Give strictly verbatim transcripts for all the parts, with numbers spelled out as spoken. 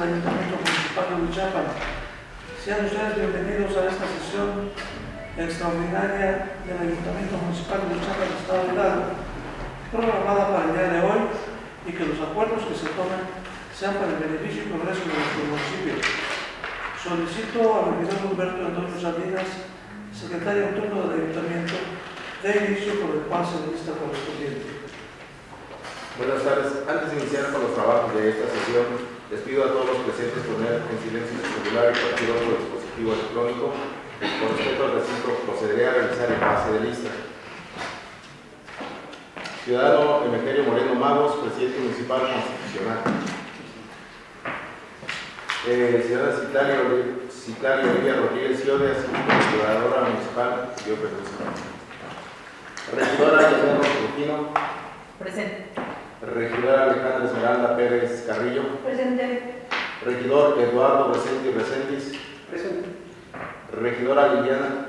del Ayuntamiento Municipal de Huichapan. Sean ustedes bienvenidos a esta sesión extraordinaria del Ayuntamiento Municipal de Huichapan, Estado de Hidalgo, programada para el día de hoy, y que los acuerdos que se tomen sean para el beneficio y progreso de nuestro municipio. Solicito al regidor Humberto Antonio Salinas, secretario autónomo del Ayuntamiento, de inicio por el pase de lista correspondiente. Buenas tardes. Antes de iniciar con los trabajos de esta sesión, les pido a todos los presentes poner en silencio su celular y cualquier otro dispositivo electrónico. Con respecto al recinto, procederé a realizar el pase de lista. Ciudadano Emeterio Moreno Magos, presidente municipal constitucional. Eh, ciudadana Citalia, Citalia Olivia Rodríguez Ciodias, ciudadana municipal, yo permiso. Regidora Yasmina Rufino. Presente. Regidora Alejandra Esmeralda Pérez Carrillo. Presente. Regidor Eduardo Recenti Recentis. Presente. Regidora Liliana.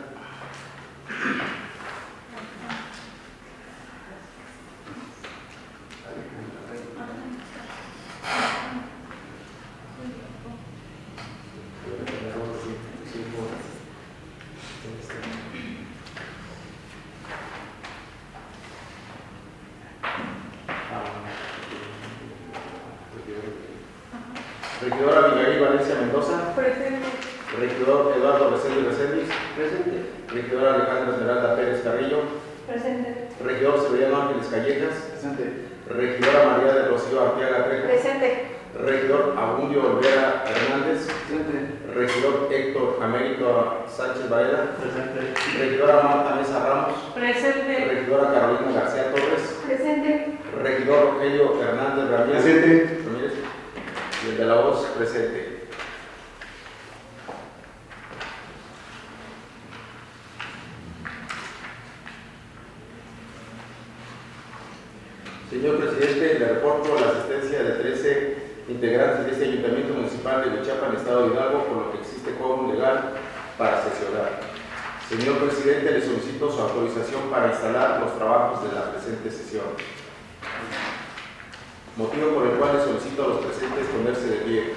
Regidora Villarí Valencia Mendoza. Presente. Regidor Eduardo Recenti Recentis. Presente. Regidora Alejandra Esmeralda Pérez Carrillo. Presente. Regidor Severiano Ángeles Callejas. Presente. Regidora María de Rocío Arteaga Trejo. Presente. Regidor Abundio Olvera Hernández. Presente. Regidor Héctor Américo Sánchez Varela. Presente. Regidora Marta Mesa Ramos. Presente. Regidora Carolina García Torres. Presente. Regidor Rogelio Hernández Ramírez. Presente. Ramírez. Y el de la voz presente. Señor presidente, le reporto la asistencia de trece integrantes de este Ayuntamiento Municipal de Huichapan, Estado de Hidalgo, por lo que existe quórum legal para sesionar. Señor presidente, le solicito su autorización para instalar los trabajos de la presente sesión. Motivo por el cual le solicito a los presentes ponerse de pie.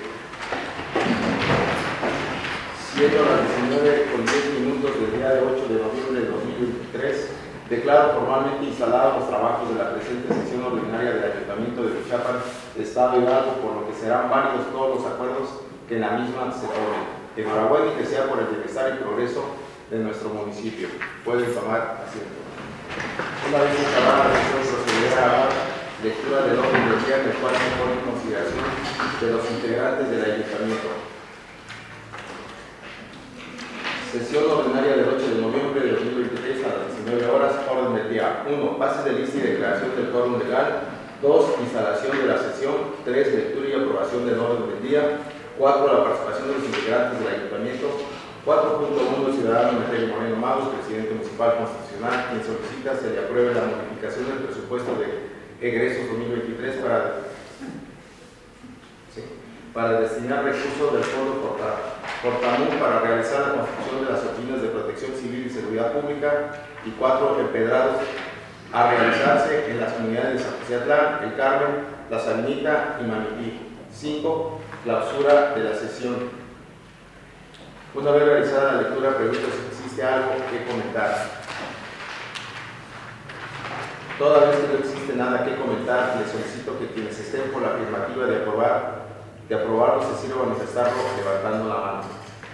Siendo las diecinueve con diez minutos del día de ocho de noviembre de dos mil veintitrés, declaro formalmente instalados los trabajos de la presente sesión ordinaria del Ayuntamiento de Huichapan, Estado de Hidalgo, por lo que serán válidos todos los acuerdos que en la misma se tomen. Enhorabuena y que sea por el bienestar y progreso de nuestro municipio. Pueden tomar asiento. Una vez acabada la sesión, procederá a dar lectura del orden del día, en el cual se pone en consideración de los integrantes del Ayuntamiento. Sesión ordinaria del ocho de noviembre de dos mil veintitrés a las diecinueve horas, orden del día. uno. Pase de lista y declaración del quórum legal. dos. Instalación de la sesión. tres. Lectura y aprobación del orden del día. cuatro. La participación de los integrantes del Ayuntamiento. cuatro punto uno. Ciudadano Emeterio Moreno Magos, presidente municipal constitucional, quien solicita se le apruebe la modificación del presupuesto de egresos dos mil veintitrés para, sí, para destinar recursos del Fondo Porta Portamón para realizar la construcción de las oficinas de protección civil y seguridad pública, y cuatro empedrados a realizarse en las comunidades de Zapotiatlán, El Carmen, La Salinita y Manití. cinco. Clausura de la sesión. Una vez realizada la lectura, pregunto si existe algo que comentar. Toda vez que no existe nada que comentar, les solicito que quienes estén por la afirmativa de aprobar de aprobarlo se sirva a manifestarlo levantando la mano.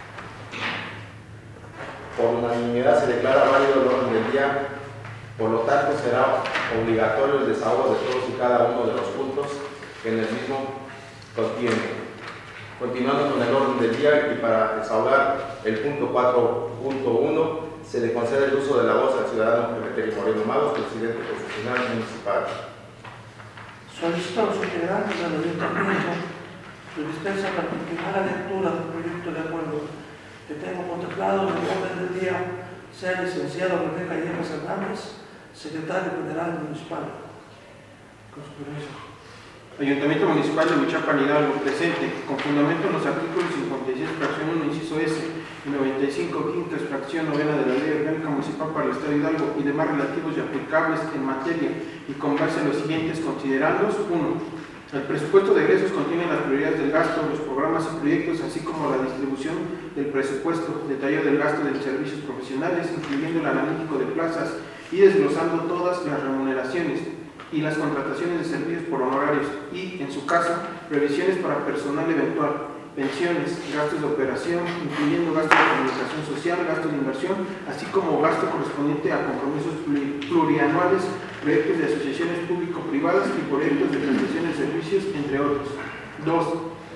Por unanimidad se declara válido el orden del día, por lo tanto será obligatorio el desahogo de todos y cada uno de los puntos que en el mismo contiene. Continuando con el orden del día, y para desahogar el punto cuatro punto uno, se le concede el uso de la voz al ciudadano Emeterio Moreno Magos, presidente constitucional municipal. Solicito a los integrantes del Ayuntamiento su dispensa para continuar la lectura del proyecto de acuerdo que tengo contemplado en el orden del día, sea el licenciado René Callejas Hernández, secretario general municipal. Con su permiso. Ayuntamiento Municipal de Huichapan, Hidalgo, presente, con fundamento en los artículos cincuenta y seis, fracción uno, inciso S, y noventa y cinco, quinto, fracción novena de la Ley Orgánica Municipal para el Estado de Hidalgo y demás relativos y aplicables en materia, y con base en los siguientes considerandos. uno. El presupuesto de egresos contiene las prioridades del gasto, los programas y proyectos, así como la distribución del presupuesto, detallado del gasto de servicios profesionales, incluyendo el analítico de plazas y desglosando todas las remuneraciones y las contrataciones de servicios por honorarios y, en su caso, previsiones para personal eventual, pensiones, gastos de operación, incluyendo gastos de comunicación social, gastos de inversión, así como gasto correspondiente a compromisos plurianuales, proyectos de asociaciones público-privadas y proyectos de prestación de servicios, entre otros. dos.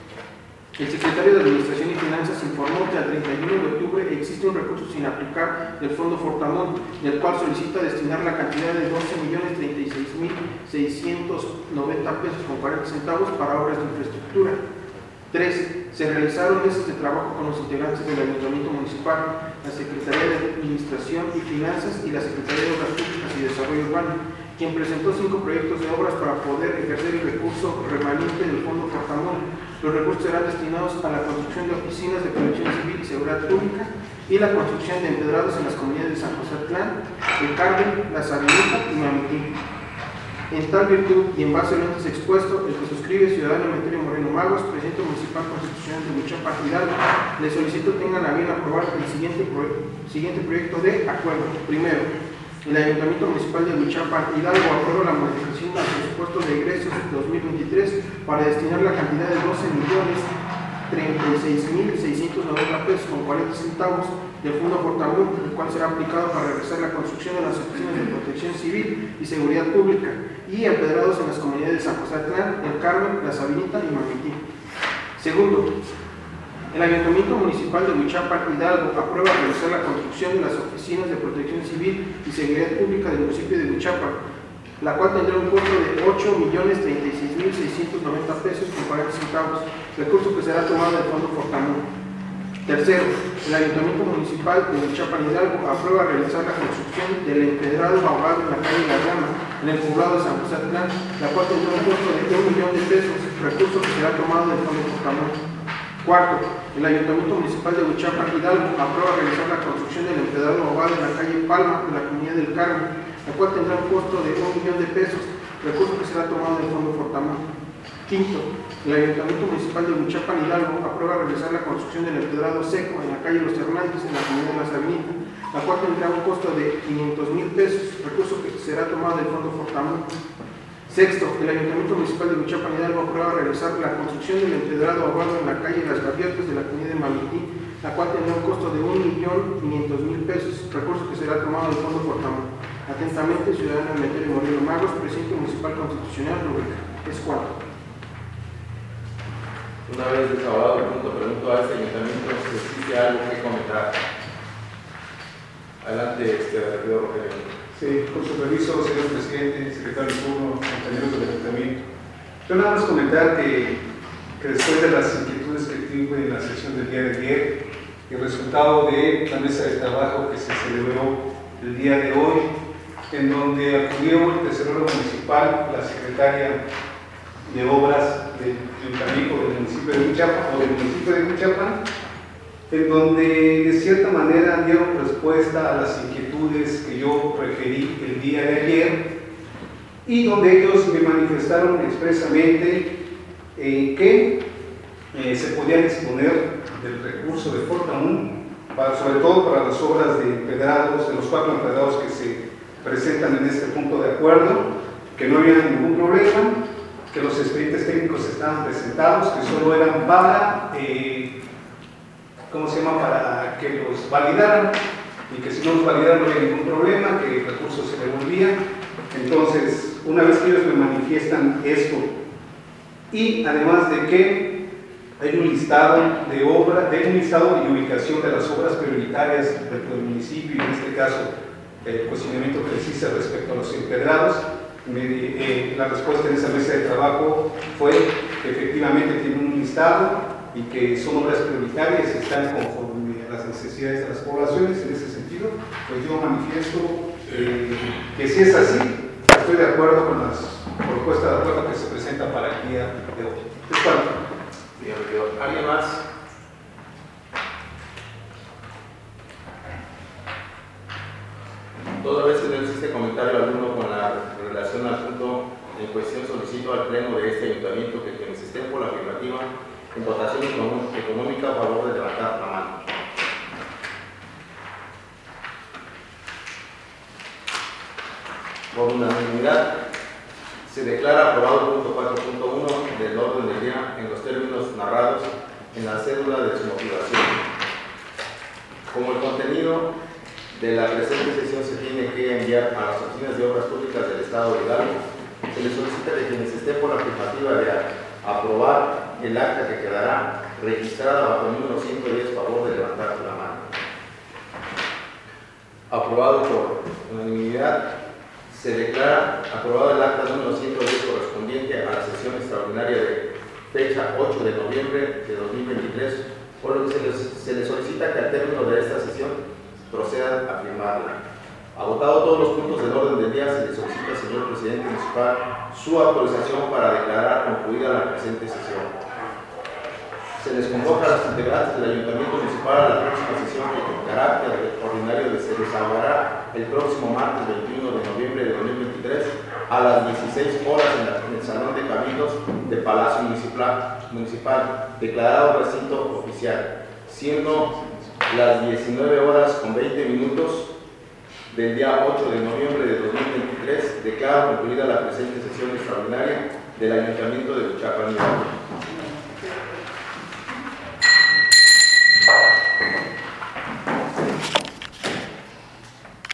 El secretario de Administración y Finanzas informó que al treinta y uno de octubre existe un recurso sin aplicar del Fondo Fortamón, del cual solicita destinar la cantidad de doce millones treinta y seis mil seiscientos noventa pesos con cuarenta centavos para obras de infraestructura. tres. Se realizaron mesas de trabajo con los integrantes del Ayuntamiento Municipal, la Secretaría de Administración y Finanzas y la Secretaría de Obras Públicas y Desarrollo Urbano, quien presentó cinco proyectos de obras para poder ejercer el recurso remanente del Fondo Fortamón. Los recursos serán destinados a la construcción de oficinas de protección civil y seguridad pública y la construcción de empedrados en las comunidades de San José Atlán, El Carmen, La Sabinita y Mamitín. En tal virtud y en base al antes expuesto, el que suscribe ciudadano Emeterio Moreno Magos, presidente municipal constitucional de Huichapan Hidalgo, le solicito tengan a bien aprobar el siguiente, pro siguiente proyecto de acuerdo. Primero, el Ayuntamiento Municipal de Huichapan Hidalgo aprueba la modificación al presupuesto de egresos dos mil veintitrés para destinar la cantidad de doce millones treinta y seis mil seiscientos noventa pesos con cuarenta centavos del Fondo Fortamón, el cual será aplicado para realizar la construcción de las oficinas de protección civil y seguridad pública y empedrados en las comunidades de San José Atlán, El Carmen, La Sabinita y Mamitín. Segundo, el Ayuntamiento Municipal de Huichapan Hidalgo aprueba realizar la construcción de las oficinas de protección civil y seguridad pública del municipio de Huichapan, la cual tendrá un costo de ocho millones treinta y seis mil seiscientos noventa pesos con cuarenta centavos, recurso que será tomado del Fondo Fortamón. Tercero, el Ayuntamiento Municipal de Huichapan Hidalgo aprueba realizar la construcción del empedrado ahogado en la calle La Rama, en el poblado de San José Atlán, la cual tendrá un costo de un millón de pesos, recurso que será tomado del Fondo Fortamón. Cuarto, el Ayuntamiento Municipal de Huichapan Hidalgo aprueba realizar la construcción del empedrado ahogado en la calle Palma, de la comunidad del Carmen, la cual tendrá un costo de un millón de pesos, recurso que será tomado del Fondo Fortamón. Quinto, el Ayuntamiento Municipal de Huichapan Hidalgo aprueba realizar la construcción del empedrado seco en la calle Los Hernández, en la comunidad de La Sabinita, la cual tendrá un costo de quinientos mil pesos, recurso que será tomado del Fondo Fortamón. Sexto, el Ayuntamiento Municipal de Huichapan Hidalgo aprueba realizar la construcción del empedrado ahogado en la calle Las Gaviotas de la comunidad de Mamitín, la cual tendrá un costo de un millón quinientos mil pesos, recurso que será tomado del Fondo Fortamón. Atentamente, ciudadano Emeterio Moreno Magos, presidente municipal constitucional, Rubén. Es cuatro. Una vez desahogado el punto, pregunto a este ayuntamiento si existe algo que comentar. Adelante, este, regidor Rogelio. Sí, con su permiso, señor presidente, secretario de turno, compañeros del ayuntamiento. Yo nada más comentar que, que después de las inquietudes que tuve en la sesión del día de ayer, el resultado de la mesa de trabajo que se celebró el día de hoy, en donde acudió el tesorero municipal, la secretaria de Obras del Ayuntamiento del municipio de Huichapan o del municipio de Huichapan, en donde de cierta manera dieron respuesta a las inquietudes que yo referí el día de ayer y donde ellos me manifestaron expresamente eh, que eh, se podía disponer del recurso de Fortamón, para, sobre todo para las obras de empedrados, de los cuatro empedrados que se presentan en este punto de acuerdo, que no había ningún problema, que los expedientes técnicos estaban presentados, que solo eran para, eh, ¿cómo se llama?, para que los validaran, y que si no los validaran no había ningún problema, que el recurso se devolvía. Entonces, una vez que ellos me manifiestan esto, y además de que hay un listado de obras, de un listado y ubicación de las obras prioritarias dentro del municipio, y en este caso, el cuestionamiento que les hice respecto a los empedrados, Me, eh, la respuesta en esa mesa de trabajo fue que efectivamente tienen un listado y que son obras prioritarias y están conforme a las necesidades de las poblaciones. En ese sentido, pues yo manifiesto eh, que si es así, estoy de acuerdo con las propuestas de acuerdo que se presentan para el día de hoy. Es cuanto. Bien, ¿alguien más? Toda vez que no existe comentario alguno con la relación al punto en cuestión solicitado, solicito al Pleno de este Ayuntamiento que quienes estén por la afirmativa en votación económica a favor de levantar la mano. Por unanimidad, se declara aprobado el punto cuatro punto uno del orden del día en los términos narrados en la cédula de su motivación. Como el contenido de la presente sesión se tiene que enviar a las oficinas de obras públicas del Estado de Hidalgo, se les solicita de quienes estén por la afirmativa de aprobar el acta que quedará registrada bajo el número ciento diez, favor de levantar la mano. Aprobado por unanimidad. Se declara aprobado el acta número ciento diez correspondiente a la sesión extraordinaria de fecha ocho de noviembre de dos mil veintitrés, por lo que se les, se les solicita que al término de esta sesión procedan a firmarla. Agotado todos los puntos del orden del día, se les solicita, señor presidente municipal, su autorización para declarar concluida la presente sesión. Se les convoca a los integrantes del Ayuntamiento Municipal a la próxima sesión que con carácter ordinario se desarrollará el próximo martes veintiuno de noviembre de dos mil veintitrés a las dieciséis horas en, la, en el Salón de Cabildos del Palacio Municipal, municipal declarado recinto oficial, siendo las diecinueve horas con veinte minutos del día ocho de noviembre de dos mil veintitrés, declaro concluida la presente sesión extraordinaria del Ayuntamiento de Uruapan, Hidalgo.